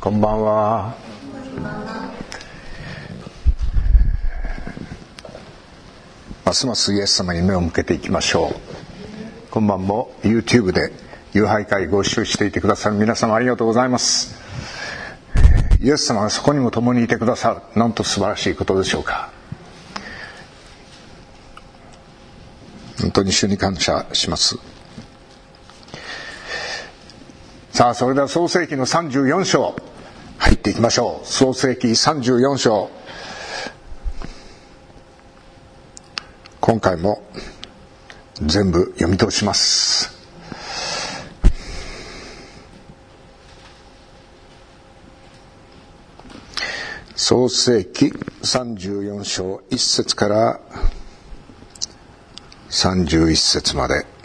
こんばんは。ますますイエス様に目を向けていきましょう。今晩も YouTube で夕拝会ご視聴していてくださる皆様ありがとうございます。イエス様がそこにも共にいてくださる、なんと素晴らしいことでしょうか。本当に主に感謝します。さあ、それでは創世記の34章入っていきましょう。創世記34章、今回も全部読み通します。創世記34章1節から31節まで。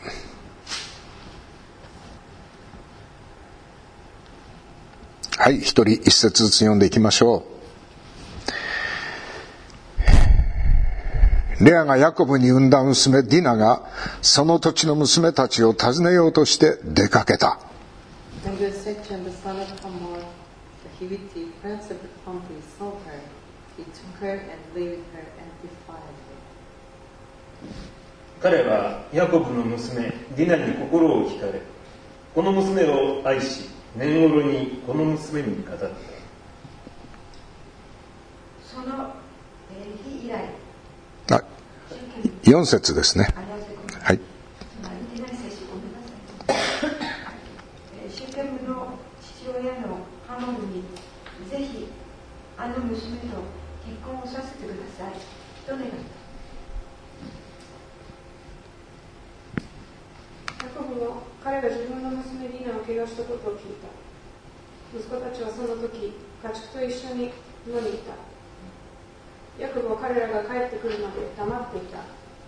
はい、一人一節ずつ読んでいきましょう。レアがヤコブに産んだ娘ディナがその土地の娘たちを訪ねようとして出かけた。 彼はヤコブの娘ディナに心を惹かれ、この娘を愛し、年頃にこの娘に語った。 その日以来、 4節ですね。はい。 シェケムの父親のハモルにぜひあの娘と結婚をさせてくださいと願った。ヤコブも彼が自分の娘ディナを怪我したことを聞いた。息子たちはその時家畜と一緒に野にいた。ヤコブは彼らが帰ってくるまで黙っていた。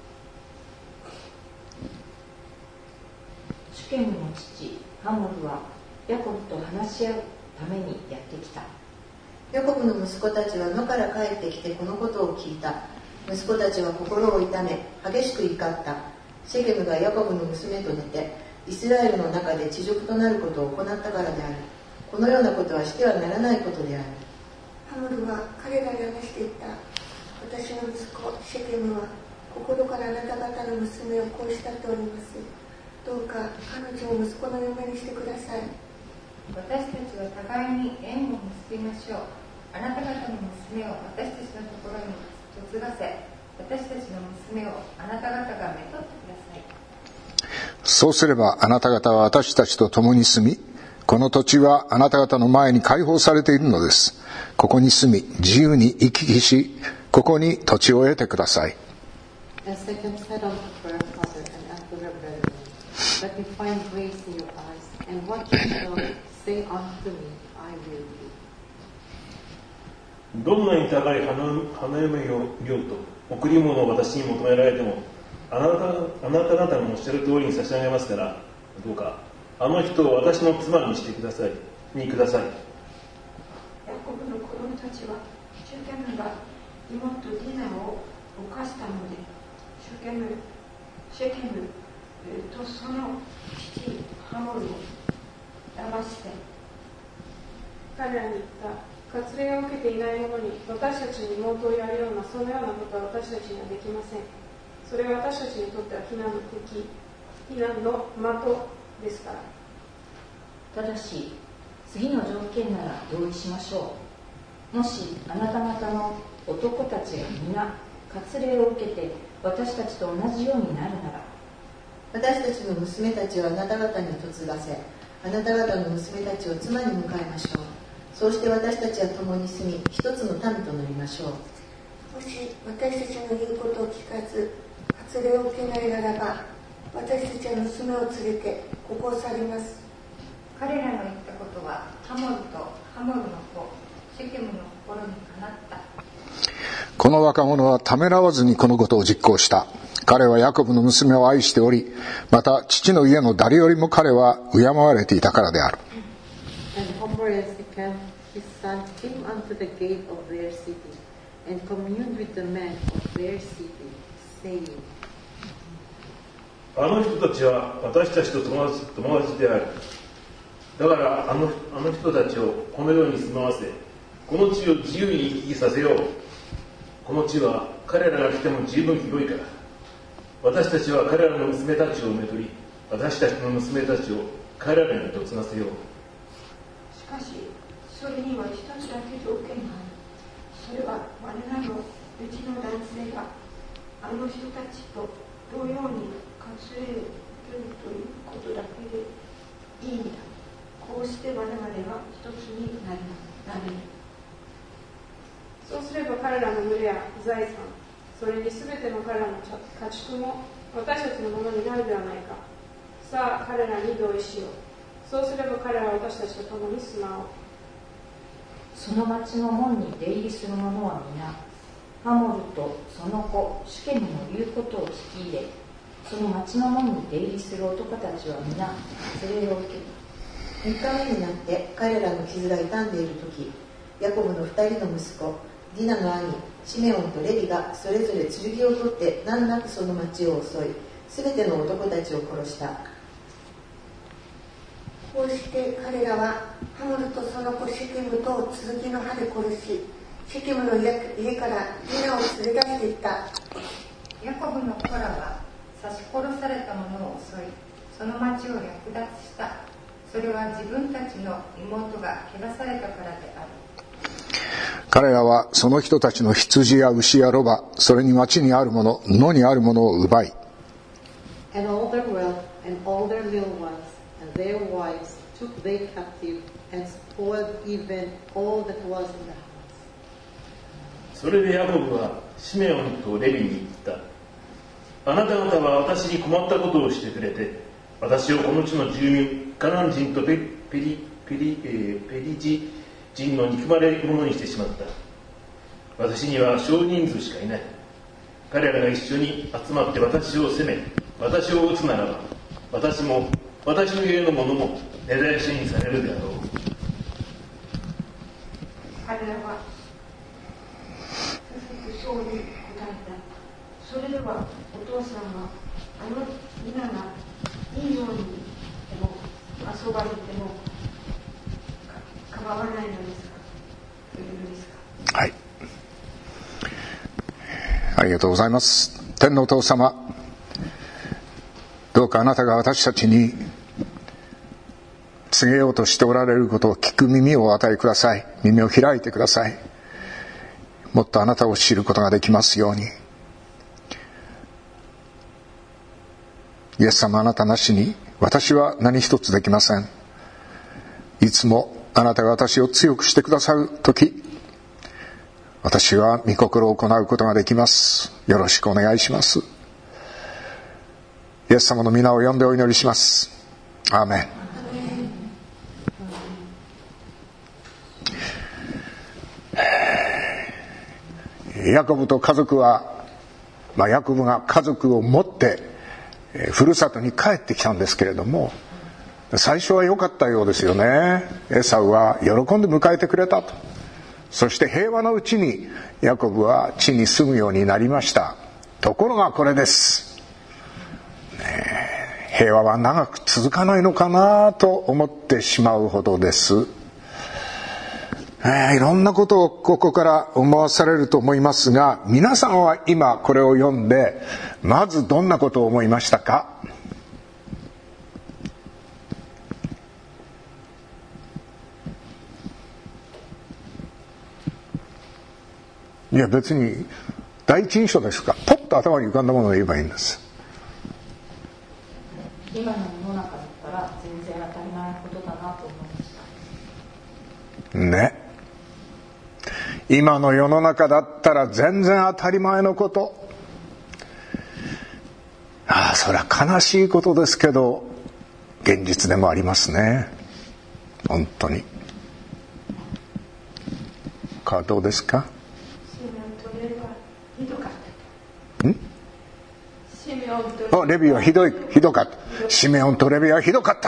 シュケムの父ハモルはヤコブと話し合うためにやってきた。 ヤコブの息子たちは野から帰ってきてこのことを聞いた。息子たちは心を痛め激しく怒った。シェケムがヤコブの娘と寝てイスラエルの中で恥辱となることを行ったからである。このようなことはしてはならないことである。 ハモルは彼らに話していった。私の息子シェケムは心からあなた方の娘をこう慕っております。どうか彼女を息子の嫁にしてください。 私たちは互いに縁を結びましょう。あなた方の娘を私たちのところに嫁がせ、私たちの娘をあなた方がめとってください。 そうすればあなた方は私たちと共に住み、この土地はあなた方の前に開放されているのです。ここに住み自由に行き来し、ここに土地を得てください。 どんなに高い花嫁よと贈り物を私に求められても、あなた方のおっしゃる通りに差し上げますから、どうかあの人を私の妻にしてください。ヤコブの子供たちはシェケムが妹ディナを犯したので、シェケムとその父ハモルを騙して彼らに言った。割礼を受けていない者に私たちに妹をやるようなそのようなことは私たちにはできません。それは私たちにとっては非難の敵、非難の的ですから。 ただし次の条件なら同意しましょう。もしあなた方の男たちが皆割礼を受けて私たちと同じようになるなら、 私たちの娘たちをあなた方に嫁がせ、あなた方の娘たちを妻に迎えましょう。そうして私たちは共に住み、一つの民となりましょう。 もし私たちの言うことを聞かず、割礼を受けないならば、私たちは娘を連れてここを去ります。 彼らの言ったことはハモルとハモルの子シェケムの心にかなった。 この若者はためらわずにこのことを実行した。彼はヤコブの娘を愛しており、また父の家の誰よりも彼は敬われていたからである。 His son came unto the gate of their city and communed with the men of their city, saying, あの人たちは私たちと友達である。 だからあの人たちをこの世に住まわせ、この地を自由に行き来させよう。この地は彼らが来ても十分広いから、私たちは彼らの娘たちをめとり、私たちの娘たちを彼らに嫁がせよう。 しかしそれには一つだけ条件がある。それは我らのうちの男性があの人たちと同様に割礼を受けるということだけでいいんだ。こうして我々は一つになれる。 そうすれば彼らの群れや財産、それに全ての彼らの家畜も私たちのものになるではないか。さあ彼らに同意しよう。そうすれば彼らは私たちと共に住まおう。 その町の門に出入りする者は皆、ハモルとその子シュケムの言うことを聞き入れ、その町の門に出入りする男たちは皆割礼を受けた。 3日目になって彼らの傷が痛んでいる時、ヤコブの2人の息子ディナの兄シメオンとレビがそれぞれ剣を取って難なくその町を襲い、すべての男たちを殺した。 こうして彼らはハモルとその子シェケムとを剣の刃で殺し、シェケムの家からディナを連れ出していった。 ヤコブの子らは刺し殺された者を襲い、その町を略奪した。それは自分たちの妹が汚されたからである。 彼らはその人たちの羊や牛やロバ、それに町にあるもの、野にあるものを奪い、 And all their wealth and all their little ones and their wives took they captive and spoiled even all that was in the house. それでヤコブはシメオンとレビに言った。あなた方は私に困ったことをしてくれて、私をこの地の住民カナン人とペリジ人の憎まれ者にしてしまった。私には少人数しかいない。彼らが一緒に集まって私を責め、私を撃つならば、私も私の家の者も根絶やしにされるであろう。 彼らはそうに答えた。それではお父さんはあのディナがいいようにでも遊ばれても構わないのですかというのですか。 はい、ありがとうございます。天のお父様、どうかあなたが私たちに告げようとしておられることを聞く耳をお与えください。耳を開いてください。もっとあなたを知ることができますように。イエス様、あなたなしに私は何一つできません。いつもあなたが私を強くしてくださるとき、私は御心を行うことができます。よろしくお願いします。イエス様の皆を呼んでお祈りします。アーメン。ヤコブと家族は、ヤコブが家族を持ってふるさとに帰ってきたんですけれども、最初は良かったようですよね。エサウは喜んで迎えてくれたと。そして平和のうちにヤコブは地に住むようになりました。ところがこれです、平和は長く続かないのかなと思ってしまうほどです。いろんなことをここから思わされると思いますが、皆さんは今これを読んでまずどんなことを思いましたか？いや、別に第一印象ですか、ポッと頭に浮かんだものを言えばいいんです。 今の世の中だったら全然当たり前のことだなと思いましたね。今の世の中だったら全然当たり前のこと。それは悲しいことですけど現実でもありますね。本当に。どうですか？レビはひどかった。シメオンとレビはひどかった。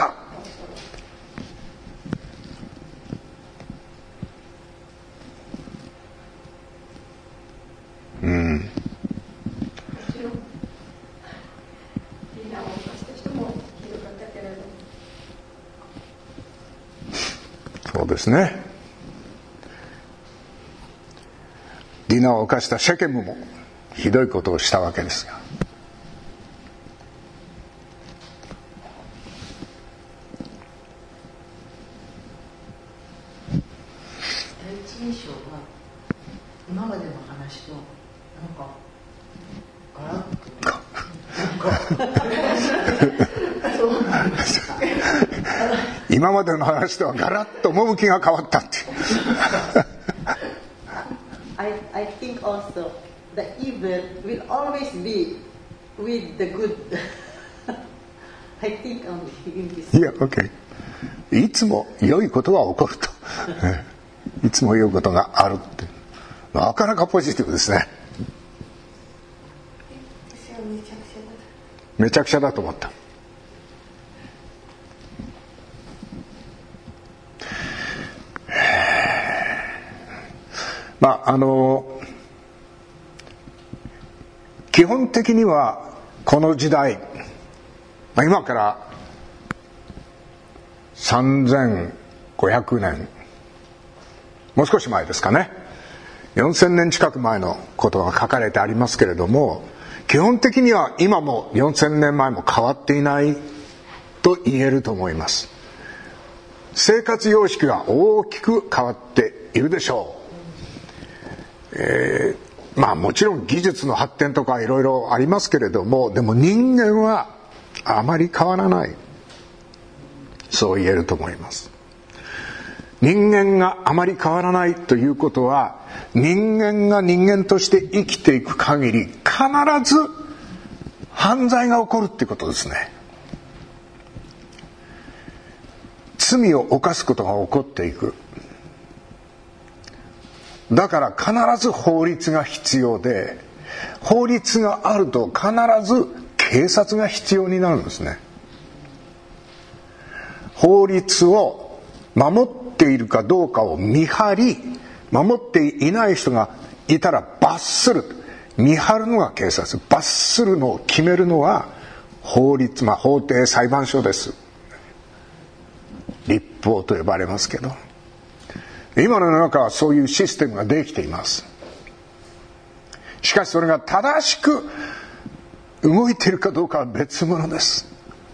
ですね。ディナを犯したシェケムもひどいことをしたわけですが、 第一印象は今までの話と今までの話とはガラッと趣が変わったっていう I think also the evil will always be with the good. I think only in this. いや、OK。いつも良いことが起こると。いつも良いことがあるって。なかなかポジティブですね。めちゃくちゃだと思った。基本的にはこの時代、今から3500年、もう少し前ですかね、4000年近く前のことが書かれてありますけれども、基本的には今も4000年前も変わっていないと言えると思います。生活様式が大きく変わっているでしょう。もちろん技術の発展とかいろいろありますけれども、でも人間はあまり変わらない、そう言えると思います。人間があまり変わらないということは、人間が人間として生きていく限り必ず犯罪が起こるってことですね。罪を犯すことが起こっていく。だから必ず法律が必要で、法律があると必ず警察が必要になるんですね。法律を守っているかどうかを見張り、守っていない人がいたら罰する。見張るのが警察、罰するのを決めるのは法律、法廷裁判所です。立法と呼ばれますけど、今の世の中はそういうシステムができています。しかしそれが正しく動いているかどうかは別物です。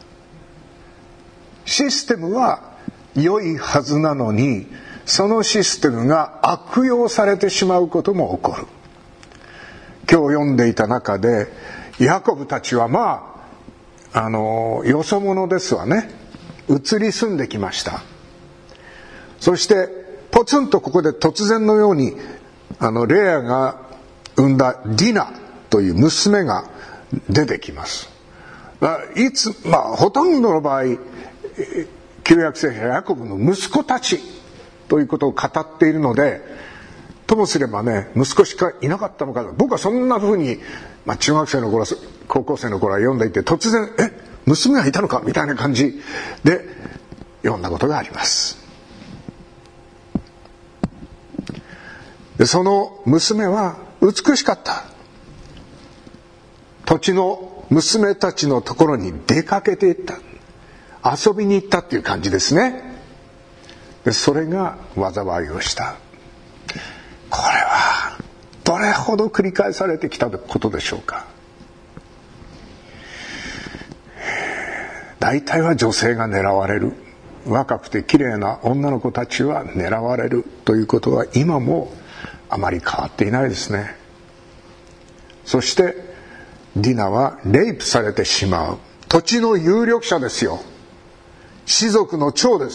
システムは良いはずなのに、そのシステムが悪用されてしまうことも起こる。今日読んでいた中で、ヤコブたちはよそ者ですわね。移り住んできました。そしてポツンとここで突然のようにレアが産んだディナという娘が出てきます。ほとんどの場合、旧約聖書はヤコブの息子たちということを語っているので、ともすればね、息子しかいなかったのか。僕はそんな風に、中学生の頃、高校生の頃は読んでいて、突然娘がいたのかみたいな感じで読んだことがあります。で、その娘は美しかった。土地の娘たちのところに出かけていった。遊びに行ったっていう感じですね。で、それが災いをした。これはどれほど繰り返されてきたことでしょうか。大体は女性が狙われる。若くて綺麗な女の子たちは狙われるということは今もあまり変わっていないですね。そしてディナはレイプされてしまう。土地の有力者ですよ。氏族の長です。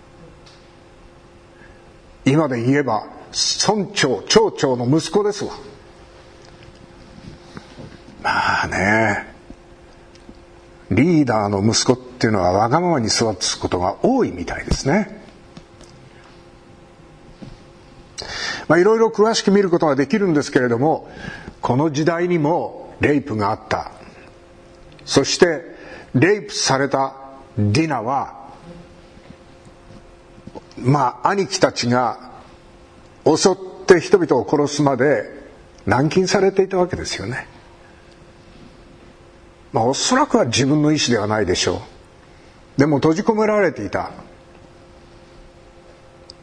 今で言えば村長、町長の息子ですわ。リーダーの息子っていうのはわがままに育つことが多いみたいですね。いろいろ詳しく見ることができるんですけれども、この時代にもレイプがあった。そしてレイプされたディナは兄貴たちが襲って人々を殺すまで軟禁されていたわけですよね。おそらくは自分の意思ではないでしょう。でも閉じ込められていた。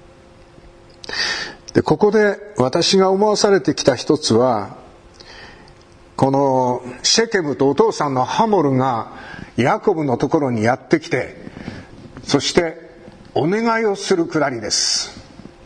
で、ここで私が思わされてきた一つは、このシェケムとお父さんのハモルがヤコブのところにやってきて、そしてお願いをするくだりです。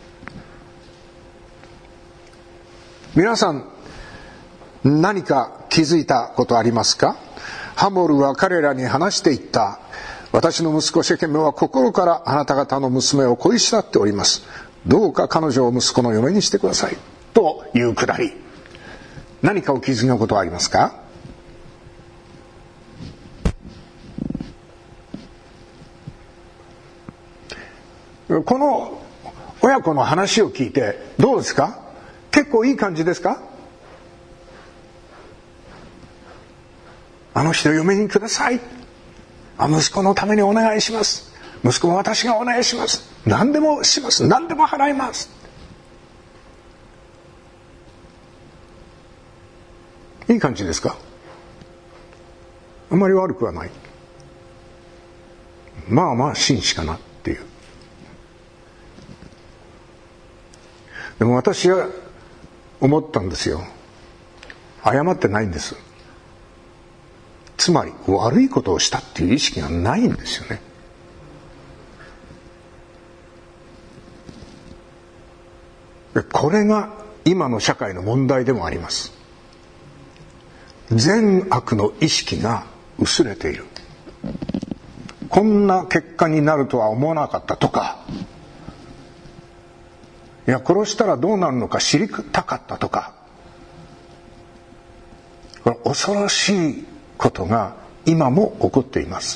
皆さん何か気づいたことありますか？ハモルは彼らに話していった。私の息子シェケムは心からあなた方の娘を恋し合っております。どうか彼女を息子の嫁にしてください。というくだり。何かお気づきのことはありますか？この親子の話を聞いてどうですか？結構いい感じですか？あの人を嫁にください。息子のためにお願いします。息子も私がお願いします。何でもします。何でも払います。いい感じですか？あんまり悪くはない。まあまあ紳士かなっていう。でも私は思ったんですよ。謝ってないんです。つまり悪いことをしたっていう意識がないんですよね。でこれが今の社会の問題でもあります。善悪の意識が薄れている。こんな結果になるとは思わなかったとか、いや殺したらどうなるのか知りたかったとか、これ恐ろしいことが今も起こっています。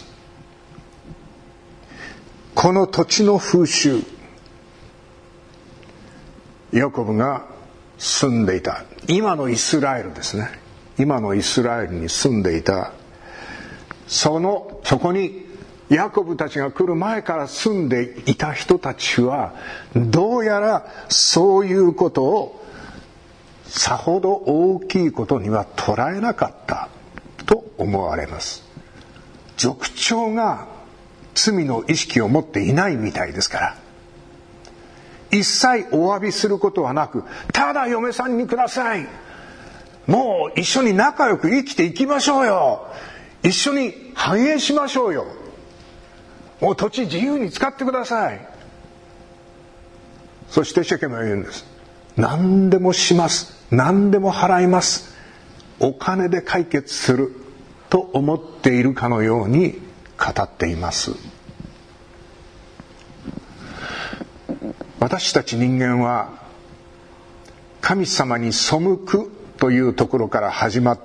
この土地の風習、ヤコブが住んでいた今のイスラエルですね。今のイスラエルに住んでいた、そこにヤコブたちが来る前から住んでいた人たちはどうやらそういうことをさほど大きいことには捉えなかったと思われます。族長が罪の意識を持っていないみたいですから、一切お詫びすることはなく、ただ嫁さんにください、もう一緒に仲良く生きていきましょうよ、一緒に繁栄しましょうよ、もう土地自由に使ってください。そしてシェケムは言うんです。何でもします、何でも払います、お金で解決すると思っているかのように語っています。私たち人間は神様に背くというところから始まって、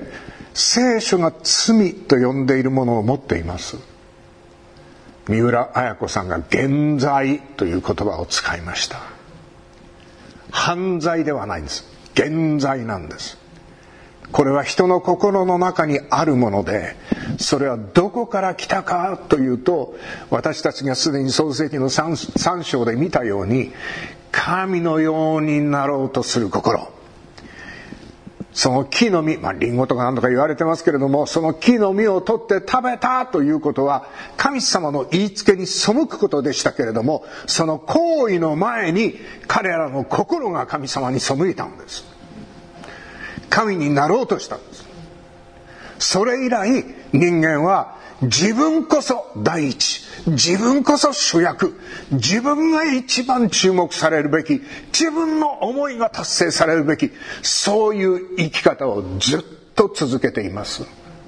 聖書が罪と呼んでいるものを持っています。三浦綾子さんが原罪という言葉を使いました。犯罪ではないんです。原罪なんです。これは人の心の中にあるもので、それはどこから来たかというと、私たちがすでに創世記の 3章で見たように、神のようになろうとする心、その木の実、リンゴとか何とか言われてますけれども、その木の実を取って食べたということは神様の言いつけに背くことでしたけれども、その行為の前に彼らの心が神様に背いたんです。神になろうとしたんです。それ以来人間は自分こそ第一、自分こそ主役、自分が一番注目されるべき、自分の思いが達成されるべき、そういう生き方をずっと続けています。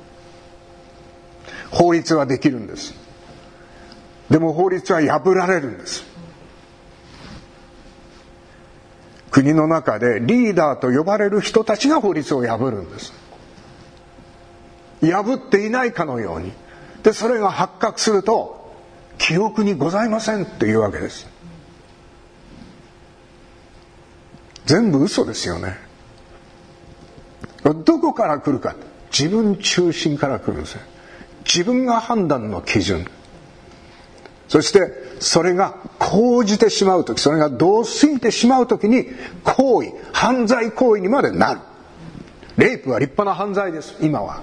法律はできるんです。でも法律は破られるんです。国の中でリーダーと呼ばれる人たちが法律を破るんです。破っていないかのように。で、それが発覚すると、記憶にございませんっていうわけです。全部嘘ですよね。どこから来るか、自分中心から来るんですよ。自分が判断の基準。そしてそれが高じてしまうとき、それが度過ぎてしまうときに行為、犯罪行為にまでなる。レイプは立派な犯罪です、今は。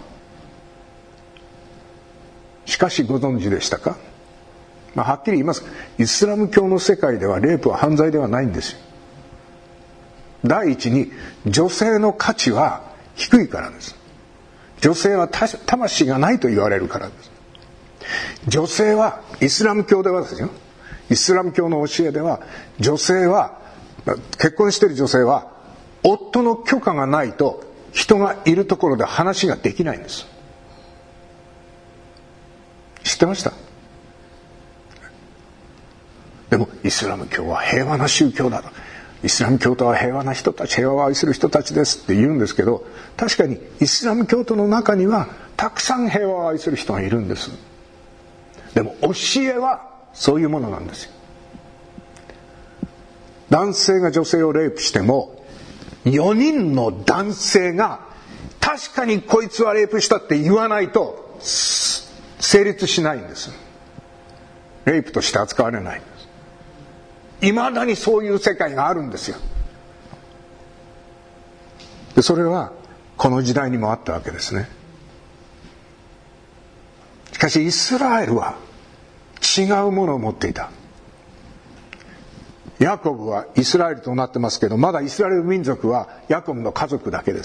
しかしご存知でしたか？はっきり言います。イスラム教の世界ではレイプは犯罪ではないんですよ。 第一に女性の価値は低いからです。女性は魂がないと言われるからです。女性はイスラム教ではですよ、イスラム教の教えでは、女性は、結婚している女性は夫の許可がないと人がいるところで話ができないんです。知ってました？でもイスラム教は平和な宗教だと、イスラム教徒は平和な人たち、平和を愛する人たちですって言うんですけど、確かにイスラム教徒の中にはたくさん平和を愛する人がいるんです。でも教えはそういうものなんですよ。男性が女性をレイプしても4人の男性が確かにこいつはレイプしたって言わないと成立しないんです。レイプとして扱われないんです。未だにそういう世界があるんですよ。でそれはこの時代にもあったわけですね。しかしイスラエルは違うものを持っていた。ヤコブはイスラエルとなってますけど、まだイスラエル民族はヤコブの家族だけです。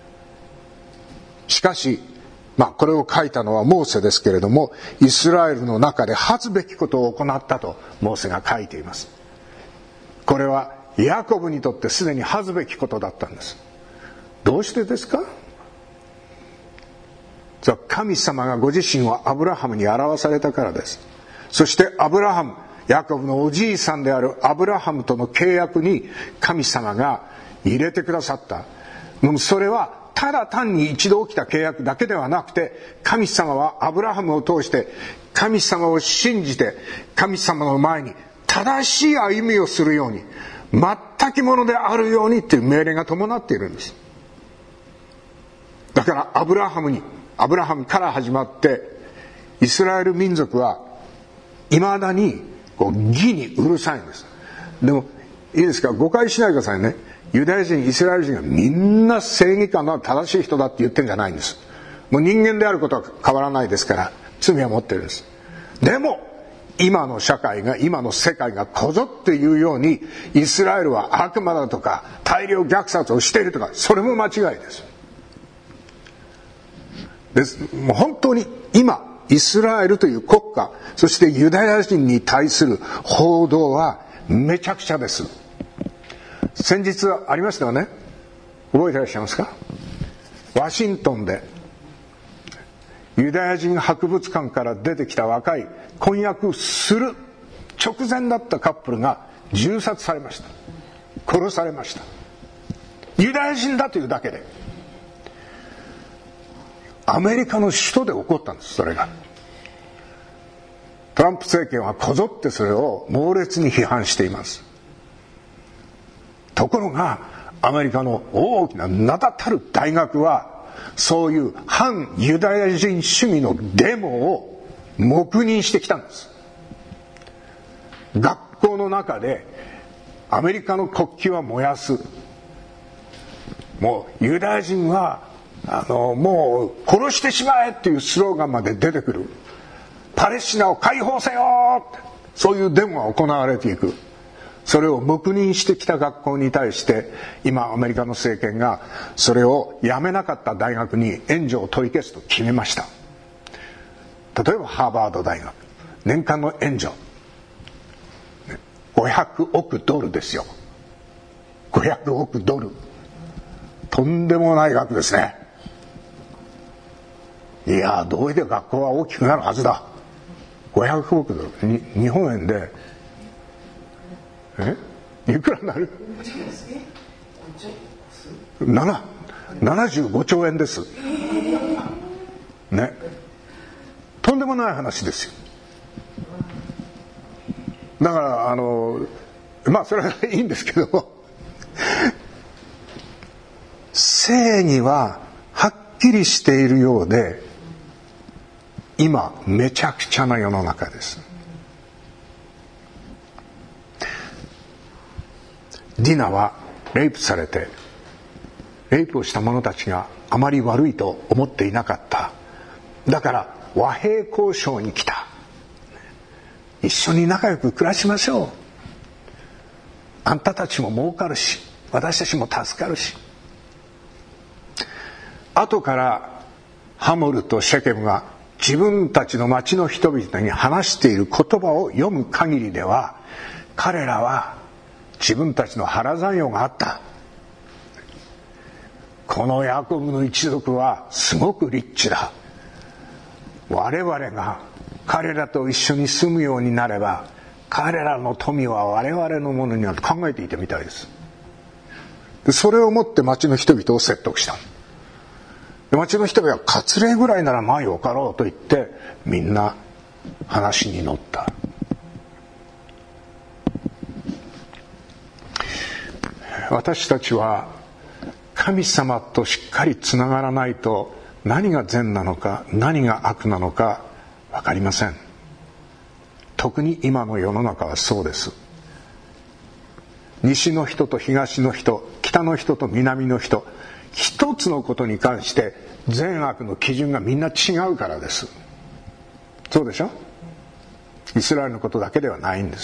しかしこれを書いたのはモーセですけれども、イスラエルの中で恥ずべきことを行ったとモーセが書いています。これはヤコブにとってすでに恥ずべきことだったんです。どうしてですか？神様がご自身をアブラハムに表されたからです。そしてアブラハム、ヤコブのおじいさんであるアブラハムとの契約に神様が入れてくださった。それはただ単に一度起きた契約だけではなくて、神様はアブラハムを通して神様を信じて神様の前に正しい歩みをするように、全くものであるようにという命令が伴っているんです。だからアブラハムから始まってイスラエル民族は未だに義にうるさいんです。でもいいですか、誤解しないでくださいね。ユダヤ人、イスラエル人がみんな正義感の正しい人だって言ってるんじゃないんです。もう人間であることは変わらないですから、罪は持ってるんです。でも今の社会が、今の世界がこぞっていうようにイスラエルは悪魔だとか大量虐殺をしているとか、それも間違いです。もう本当に今イスラエルという国家、そしてユダヤ人に対する報道はめちゃくちゃです。先日ありましたよね。覚えていらっしゃいますか？ワシントンでユダヤ人博物館から出てきた若い婚約する直前だったカップルが銃殺されました。殺されました。ユダヤ人だというだけで。アメリカの首都で起こったんです。それがトランプ政権はこぞってそれを猛烈に批判しています。ところがアメリカの大きな名だたる大学はそういう反ユダヤ人主義のデモを黙認してきたんです。学校の中でアメリカの国旗は燃やす、もうユダヤ人はもう殺してしまえっていうスローガンまで出てくる。パレスチナを解放せよ、そういうデモが行われていく。それを黙認してきた学校に対して今アメリカの政権がそれをやめなかった大学に援助を取り消すと決めました。例えばハーバード大学、年間の援助500億ドルですよ。500億ドル、とんでもない額ですね。いや、どうして学校は大きくなるはずだ。500億ドルに日本円でいくらになる？75兆円ですね。とんでもない話ですよ。だからそれはいいんですけど正義ははっきりしているようで今めちゃくちゃな世の中です。ディナはレイプされて、レイプをした者たちがあまり悪いと思っていなかった。だから和平交渉に来た。一緒に仲良く暮らしましょう。あんたたちも儲かるし私たちも助かるし、後からハモルとシェケムが自分たちの町の人々に話している言葉を読む限りでは、彼らは自分たちの腹残用があった。このヤコブの一族はすごくリッチだ。我々が彼らと一緒に住むようになれば、彼らの富は我々のものになると考えていたみたいです。でそれをもって町の人々を説得した。で町の人々は割礼ぐらいならまあよかろうと言ってみんな話に乗った。私たちは神様としっかりつながらないと、何が善なのか何が悪なのか分かりません。特に今の世の中はそうです。西の人と東の人、北の人と南の人、一つのことに関して善悪の基準がみんな違うからです。そうでしょ？イスラエルのことだけではないんです。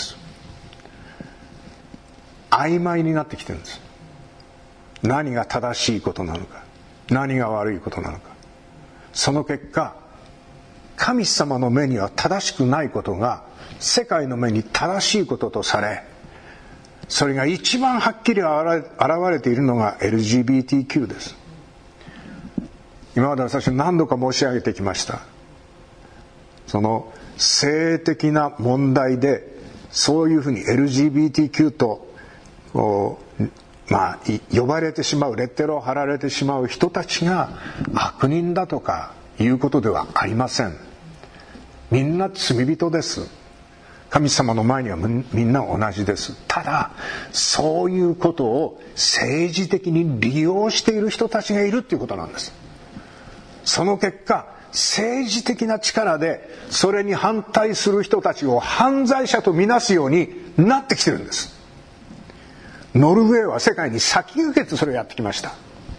曖昧になってきてるんです。何が正しいことなのか、何が悪いことなのか。その結果、神様の目には正しくないことが世界の目に正しいこととされ、それが一番はっきり現れているのが LGBTQ です。今まで私は何度か申し上げてきました。その性的な問題でそういうふうに LGBTQ と呼ばれてしまう、レッテルを貼られてしまう人たちが悪人だとかいうことではありません。みんな罪人です。神様の前にはみんな同じです。ただそういうことを政治的に利用している人たちがいるっていうことなんです。その結果、政治的な力でそれに反対する人たちを犯罪者とみなすようになってきてるんです。ノルウェーは世界に先駆けてそれをやってきました。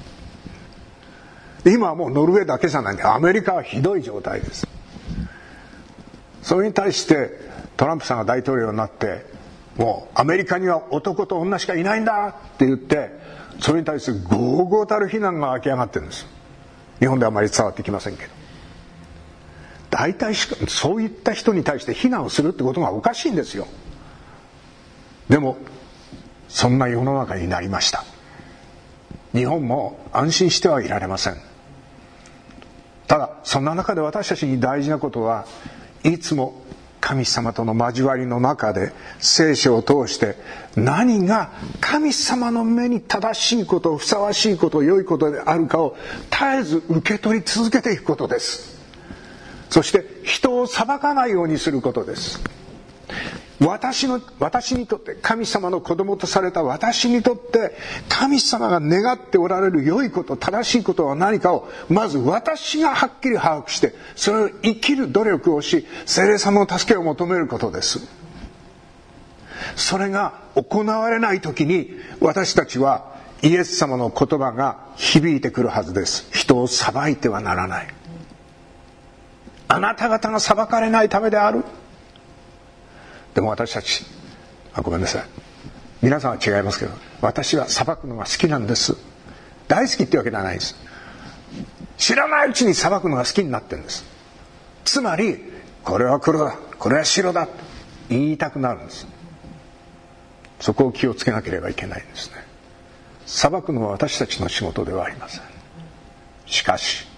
今はもうノルウェーだけじゃないんで、アメリカはひどい状態です。それに対してトランプさんが大統領になって、もうアメリカには男と女しかいないんだって言って、それに対する豪々たる非難が湧き上がってるんです。日本ではあまり伝わってきませんけど、大体そういった人に対して非難をするってことがおかしいんですよ。でもそんな世の中になりました。日本も安心してはいられません。ただそんな中で私たちに大事なことは、いつも神様との交わりの中で聖書を通して何が神様の目に正しいこと、ふさわしいこと、良いことであるかを絶えず受け取り続けていくことです。そして人を裁かないようにすることです。私にとって、神様の子供とされた私にとって神様が願っておられる良いこと、正しいことは何かをまず私がはっきり把握して、それを生きる努力をし、聖霊様の助けを求めることです。それが行われない時に、私たちはイエス様の言葉が響いてくるはずです。人を裁いてはならない。あなた方が裁かれないためである。でも私たち、ごめんなさい、皆さんは違いますけど、私は裁くのが好きなんです。大好きってわけではないです。知らないうちに裁くのが好きになってるんです。つまりこれは黒だ、これは白だと言いたくなるんです。そこを気をつけなければいけないんですね。裁くのは私たちの仕事ではありません。しかし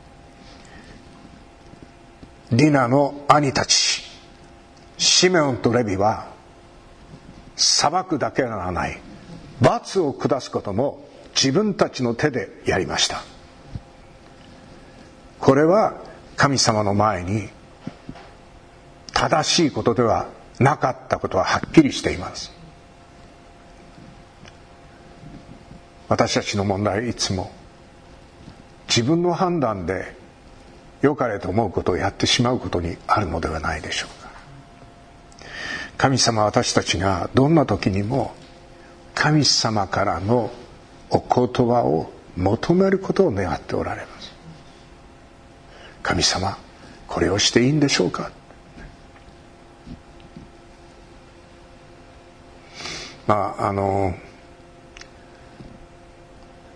ディナの兄たちシメオンとレビは裁くだけではない、罰を下すことも自分たちの手でやりました。これは神様の前に正しいことではなかったことははっきりしています。私たちの問題、いつも自分の判断で良かれと思うことをやってしまうことにあるのではないでしょうか。神様は私たちがどんな時にも神様からのお言葉を求めることを願っておられます。神様、これをしていいんでしょうか。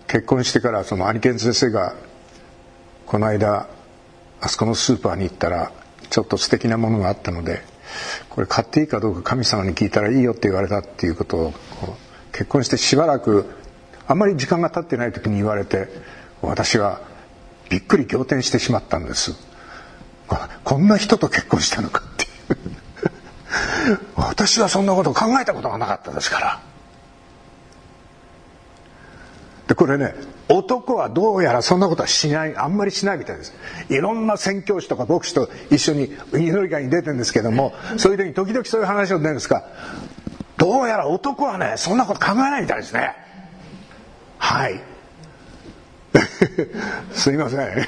結婚してからそのアニケン先生がこの間あそこのスーパーに行ったらちょっと素敵なものがあったので、これ買っていいかどうか神様に聞いたらいいよって言われたっていうことを結婚してしばらくあんまり時間が経ってない時に言われて、私はびっくり仰天してしまったんです。こんな人と結婚したのかっていう私はそんなことを考えたことがなかったですから。でこれね、男はどうやらそんなことはしない、あんまりしないみたいです。いろんな宣教師とか牧師と一緒に祈り会に出てるんですけども、そういう時に時々そういう話を出るんですが、どうやら男はねそんなこと考えないみたいですね。はいすいません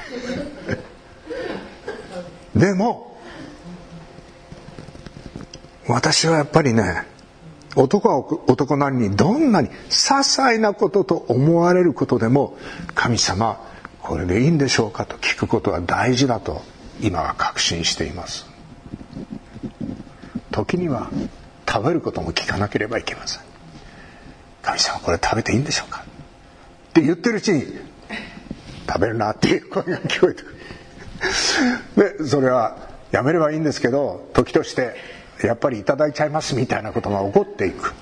でも私はやっぱりね、男は男なりにどんなに些細なことと思われることでも、神様これでいいんでしょうかと聞くことは大事だと今は確信しています。時には食べることも聞かなければいけません。神様これ食べていいんでしょうかって言ってるうちに食べるなっていう声が聞こえてくるでそれはやめればいいんですけど、時としてやっぱりいただいちゃいますみたいなことが起こっていく。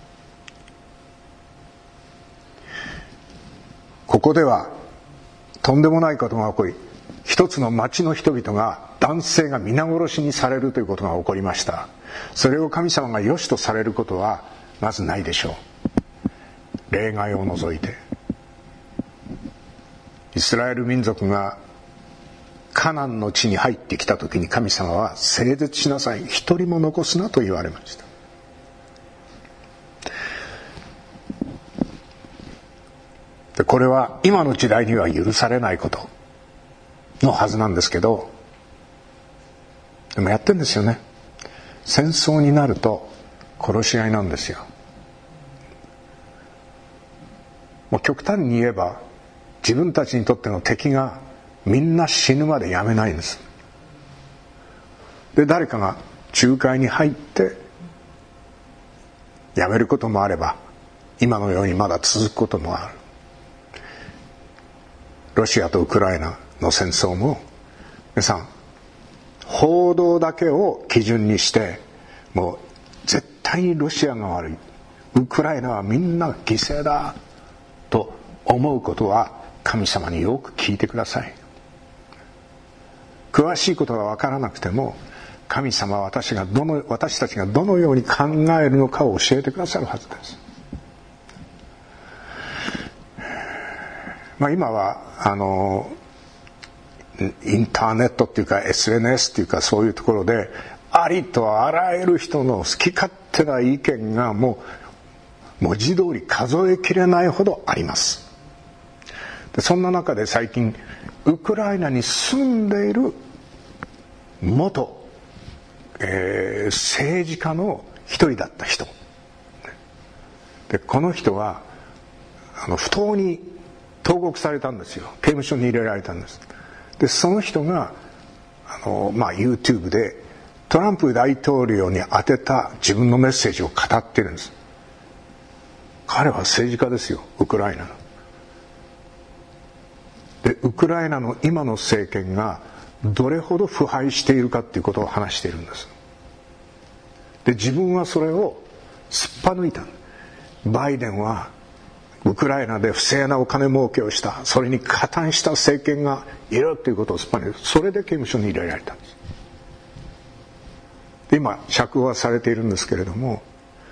ここではとんでもないことが起こり、一つの町の人々が男性が皆殺しにされるということが起こりました。それを神様が良しとされることはまずないでしょう。例外を除いて。イスラエル民族がカナンの地に入ってきた時に神様は聖絶しなさい、一人も残すなと言われました。でこれは今の時代には許されないことのはずなんですけど、でもやってるんですよね。戦争になると殺し合いなんですよ。もう極端に言えば自分たちにとっての敵がみんな死ぬまでやめないんです。で誰かが仲介に入ってやめることもあれば、今のようにまだ続くこともある。ロシアとウクライナの戦争も皆さん報道だけを基準にしてもう絶対にロシアが悪い、ウクライナはみんな犠牲だと思うことは神様によく聞いてください。詳しいことが分からなくても神様は私たちがどのように考えるのかを教えてくださるはずです。今はインターネットっていうか SNS っていうかそういうところでありとあらゆる人の好き勝手な意見がもう文字通り数えきれないほどあります。でそんな中で最近ウクライナに住んでいる元、政治家の一人だった人で、この人は不当に投獄されたんですよ。刑務所に入れられたんです。でその人がYouTube でトランプ大統領に宛てた自分のメッセージを語ってるんです。彼は政治家ですよ、ウクライナの。でウクライナの今の政権がどれほど腐敗しているかっていうことを話しているんです。で自分はそれをすっぱ抜いた。バイデンはウクライナで不正なお金儲けをした、それに加担した政権がいるということをすっぱ抜いた。それで刑務所に入れられたんです。で今釈放されているんですけれども、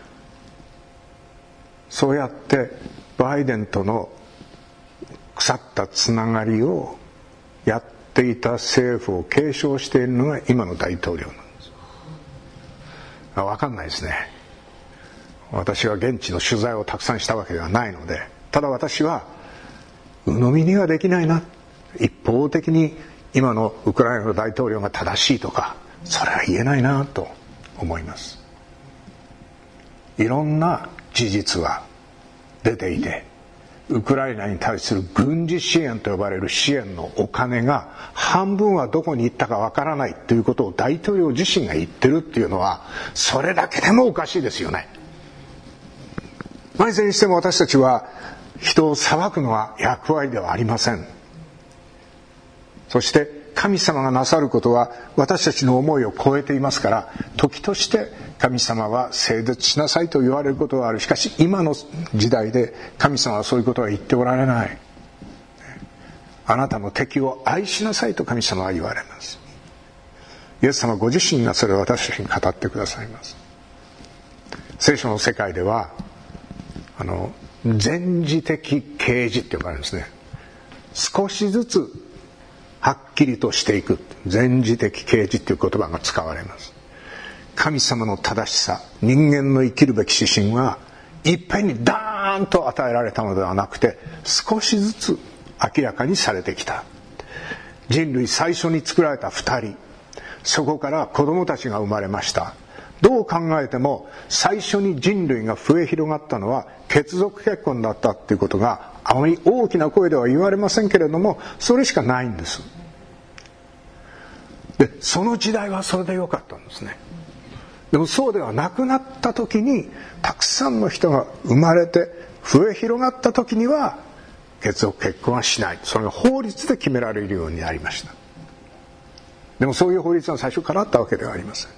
そうやってバイデンとの腐ったつながりをやっていた政府を継承しているのが今の大統領なんです。分かんないですね。私は現地の取材をたくさんしたわけではないので、ただ私は鵜呑みにはできないな、一方的に今のウクライナの大統領が正しいとかそれは言えないなと思います。いろんな事実は出ていて、ウクライナに対する軍事支援と呼ばれる支援のお金が半分はどこに行ったかわからないということを大統領自身が言ってるっていうのは、それだけでもおかしいですよね。いずれにしても私たちは人を裁くのは役割ではありません。そして神様がなさることは私たちの思いを超えていますから、時として神様は聖絶しなさいと言われることはある。しかし今の時代で神様はそういうことは言っておられない。あなたの敵を愛しなさいと神様は言われます。イエス様ご自身がそれを私たちに語ってくださいます。聖書の世界では前時的啓示って呼ばれるんですね。少しずつはっきりとしていく前時的啓示っていう言葉が使われます。神様の正しさ、人間の生きるべき指針はいっぺんにダーンと与えられたのではなくて、少しずつ明らかにされてきた。人類最初に作られた2人、そこから子供たちが生まれました。どう考えても最初に人類が増え広がったのは血族結婚だったっていうことがあまり大きな声では言われませんけれども、それしかないんです。でその時代はそれでよかったんですね。でもそうではなくなった時に、たくさんの人が生まれて増え広がった時には血族結婚はしない、それが法律で決められるようになりました。でもそういう法律は最初からあったわけではありません。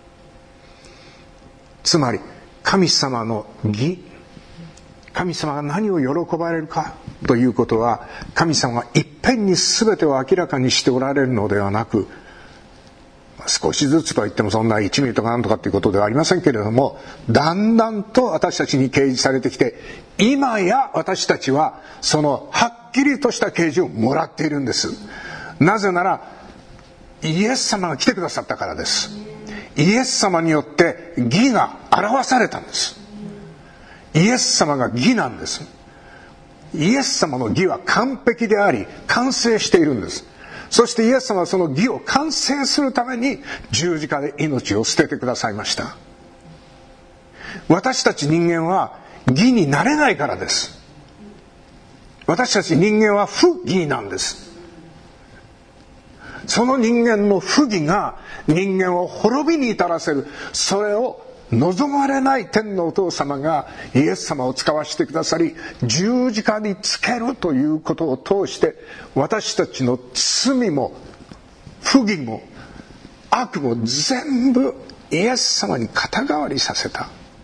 つまり神様の義、神様が何を喜ばれるかということは、神様がいっぺんに全てを明らかにしておられるのではなく、少しずつといってもそんな1ミリとかなんとかっていうことではありませんけれども、だんだんと私たちに掲示されてきて、今や私たちはそのはっきりとした啓示をもらっているんです。なぜならイエス様が来てくださったからです。イエス様によって義が表されたんです。イエス様が義なんです。イエス様の義は完璧であり完成しているんです。そしてイエス様はその義を完成するために十字架で命を捨ててくださいました。私たち人間は義になれないからです。私たち人間は不義なんです。その人間の不義が人間を滅びに至らせる、それを望まれない天のお父様がイエス様を使わせてくださり、十字架につけるということを通して私たちの罪も不義も悪も全部イエス様に肩代わりさせた。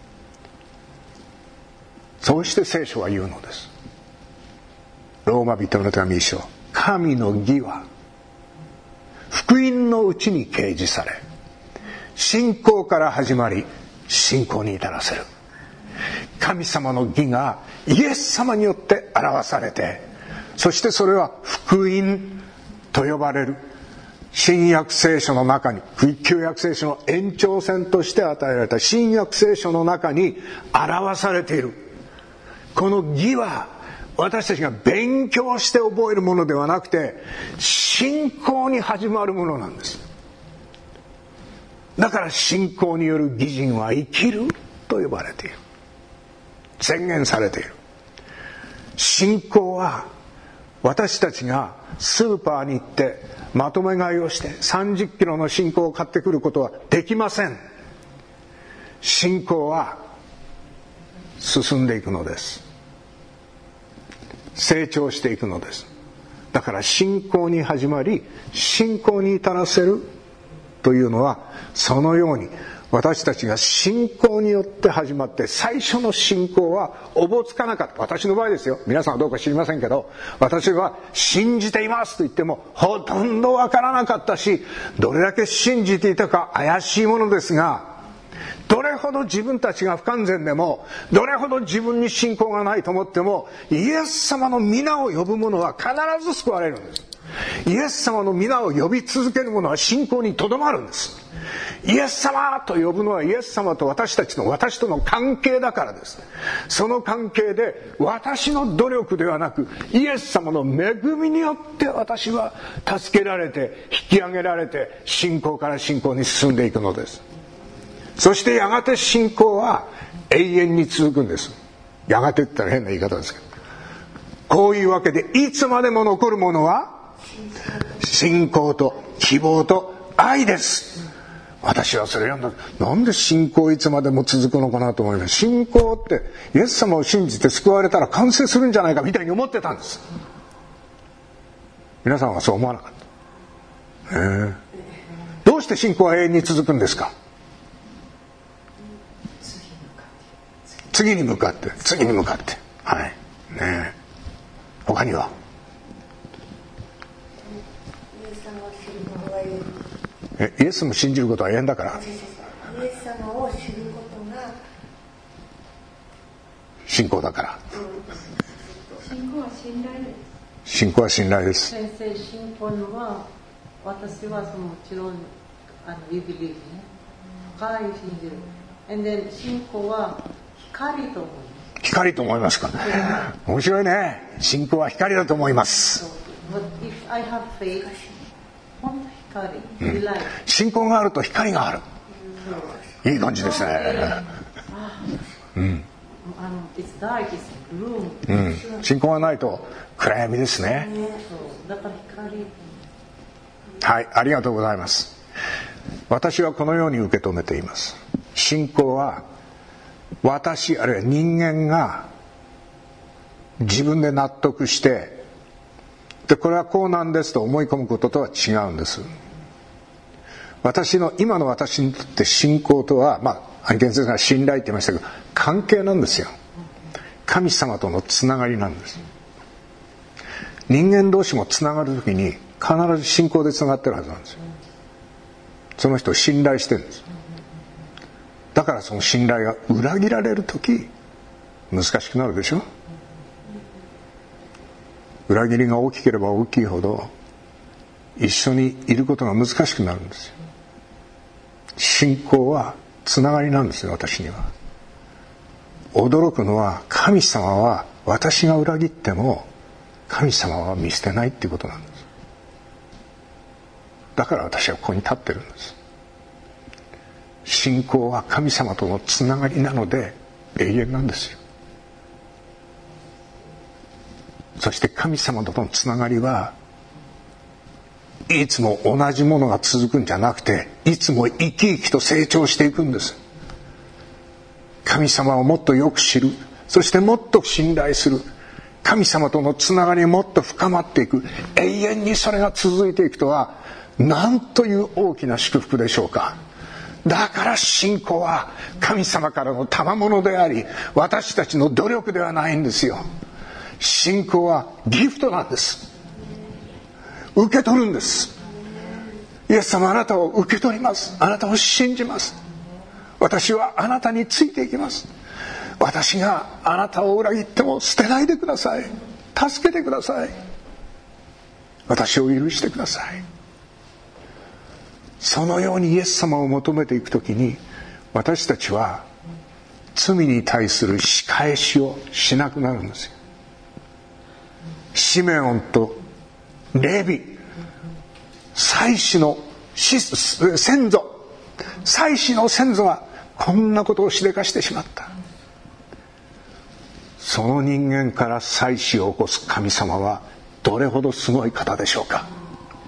そうして聖書は言うのです。ローマ人の手紙1章、神の義は福音のうちに掲示され、信仰から始まり信仰に至らせる。神様の義がイエス様によって表されて、そしてそれは福音と呼ばれる新約聖書の中に、旧約聖書の延長線として与えられた新約聖書の中に表されている。この義は私たちが勉強して覚えるものではなくて、信仰に始まるものなんです。だから信仰による義人は生きると呼ばれている、宣言されている。信仰は私たちがスーパーに行ってまとめ買いをして30キロの信仰を買ってくることはできません。信仰は進んでいくのです。成長していくのです。だから信仰に始まり信仰に至らせるというのは、そのように私たちが信仰によって始まって、最初の信仰はおぼつかなかった。私の場合ですよ、皆さんはどうか知りませんけど、私は信じていますと言ってもほとんどわからなかったし、どれだけ信じていたか怪しいものですが、どれほど自分たちが不完全でも、どれほど自分に信仰がないと思っても、イエス様の皆を呼ぶ者は必ず救われるんです。イエス様の皆を呼び続ける者は信仰にとどまるんです。イエス様と呼ぶのはイエス様と私との関係だからです。その関係で私の努力ではなく、イエス様の恵みによって私は助けられて引き上げられて、信仰から信仰に進んでいくのです。そしてやがて信仰は永遠に続くんです。やがてって言ったら変な言い方ですけど、こういうわけでいつまでも残るものは信仰と希望と愛です。 私はそれ読んだ。なんで信仰いつまでも続くのかなと思います。信仰ってイエス様を信じて救われたら完成するんじゃないかみたいに思ってたんです。皆さんはそう思わなかった。どうして信仰は永遠に続くんですか？次に向かって、次に向かって。はい。ねえ。他には？イエス様を信じることは永遠だから。 イエス様を知ることが信仰だから。 信仰は信頼です。 信仰は信頼です。 先生、信仰は私はもちろんWe believe ね。深い信じる。And then 信仰は光と思います。 光と思いますか。面白いね。信仰は光だと思います。 But if I have faith, 本当光、 信仰があると光がある。いい感じですね。 It's dark, it's gloom. 信仰がないと暗闇ですね。 だから光。 はい、ありがとうございます。私はこのように受け止めています。信仰は私あるいは人間が自分で納得してでこれはこうなんですと思い込むこととは違うんです。今の私にとって信仰とは現実が信頼って言いましたけど関係なんですよ。神様とのつながりなんです。人間同士もつながるときに必ず信仰でつながってるはずなんですよ。その人を信頼してるんです。だからその信頼が裏切られるとき難しくなるでしょ。裏切りが大きければ大きいほど一緒にいることが難しくなるんですよ。信仰はつながりなんですよ。私には驚くのは神様は私が裏切っても神様は見捨てないっていうことなんです。だから私はここに立ってるんです。信仰は神様とのつながりなので永遠なんですよ。そして神様とのつながりはいつも同じものが続くんじゃなくていつも生き生きと成長していくんです。神様をもっとよく知る、そしてもっと信頼する、神様とのつながりがもっと深まっていく、永遠にそれが続いていくとはなんという大きな祝福でしょうか。だから信仰は神様からの賜物であり私たちの努力ではないんですよ。信仰はギフトなんです。受け取るんです。イエス様あなたを受け取ります。あなたを信じます。私はあなたについていきます。私があなたを裏切っても捨てないでください。助けてください。私を許してください。そのようにイエス様を求めていくときに私たちは罪に対する仕返しをしなくなるんですよ。シメオンとレビ、祭司の先祖、祭司の先祖がこんなことをしでかしてしまった。その人間から祭司を起こす神様はどれほどすごい方でしょうか。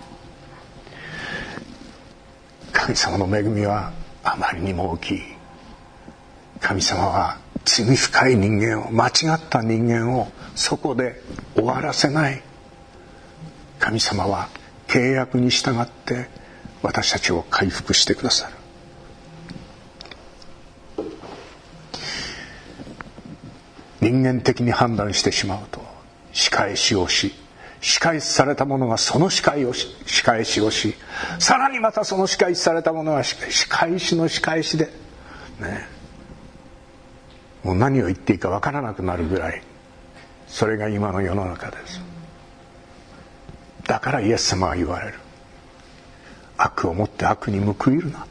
神様の恵みはあまりにも大きい。神様は罪深い人間を、間違った人間をそこで終わらせない。神様は契約に従って私たちを回復してくださる。人間的に判断してしまうと仕返しをし、仕返しされた者がその仕返しをし、さらにまたその仕返しされた者が仕返しの仕返しでね、もう何を言っていいか分からなくなるぐらい、それが今の世の中です。だからイエス様は言われる。悪をもって悪に報いるな。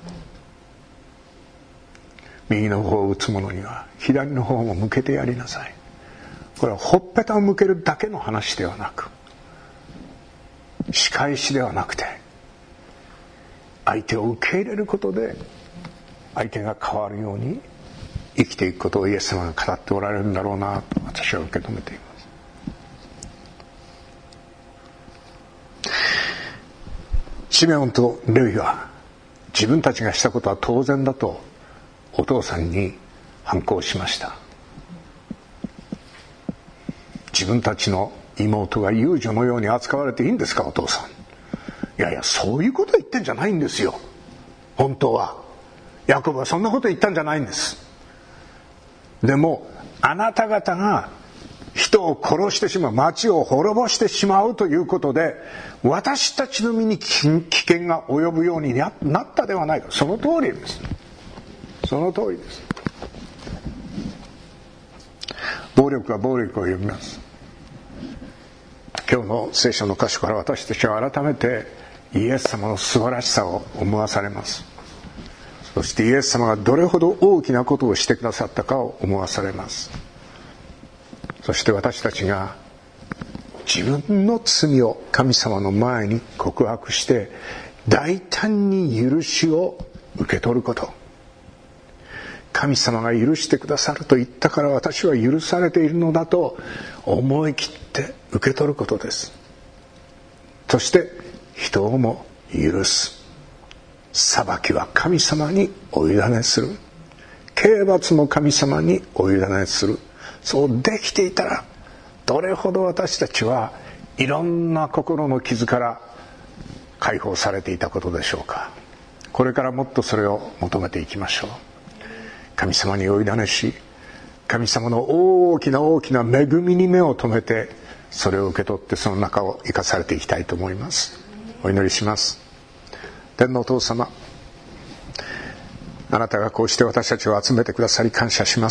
右の方を打つ者には左の方も向けてやりなさい。これはほっぺたを向けるだけの話ではなく、仕返しではなくて、相手を受け入れることで相手が変わるように生きていくことをイエス様が語っておられるんだろうなと私は受け止めています。シメオンとレビは自分たちがしたことは当然だとお父さんに反抗しました。自分たちの妹が遊女のように扱われていいんですか、お父さん。いやいや、そういうこと言ってんじゃないんですよ。本当はヤコブはそんなこと言ったんじゃないんです。でもあなた方が人を殺してしまう、町を滅ぼしてしまうということで、私たちの身に危険が及ぶようになったではないか。その通りです。その通りです。暴力は暴力を呼びます。今日の聖書の箇所から私たちは改めてイエス様の素晴らしさを思わされます。そしてイエス様がどれほど大きなことをしてくださったかを思わされます。そして私たちが自分の罪を神様の前に告白して大胆に許しを受け取ること。神様が許してくださると言ったから私は許されているのだと思い切って受け取ることです。そして人をも許す。裁きは神様にお委ねする。刑罰も神様にお委ねする。そうできていたらどれほど私たちはいろんな心の傷から解放されていたことでしょうか。これからもっとそれを求めていきましょう。神様にお委ねし、神様の大きな大きな恵みに目を留めてそれを受け取ってその中を生かされていきたいと思います。お祈りします。天のお父様、あなたがこうして私たちを集めてくださり感謝します。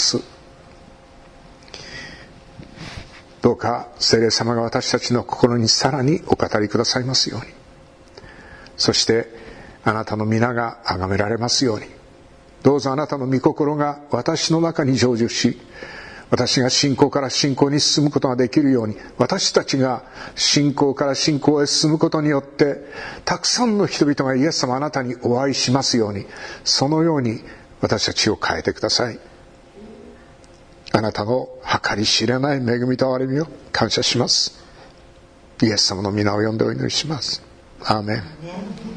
どうか聖霊様が私たちの心にさらにお語りくださいますように、そしてあなたの皆が崇められますように、どうぞあなたの御心が私の中に成就し、私が信仰から信仰に進むことができるように、私たちが信仰から信仰へ進むことによってたくさんの人々がイエス様あなたにお会いしますように、そのように私たちを変えてください。あなたの計り知れない恵みと憐れみを感謝します。イエス様の皆を呼んでお祈りします。アーメン。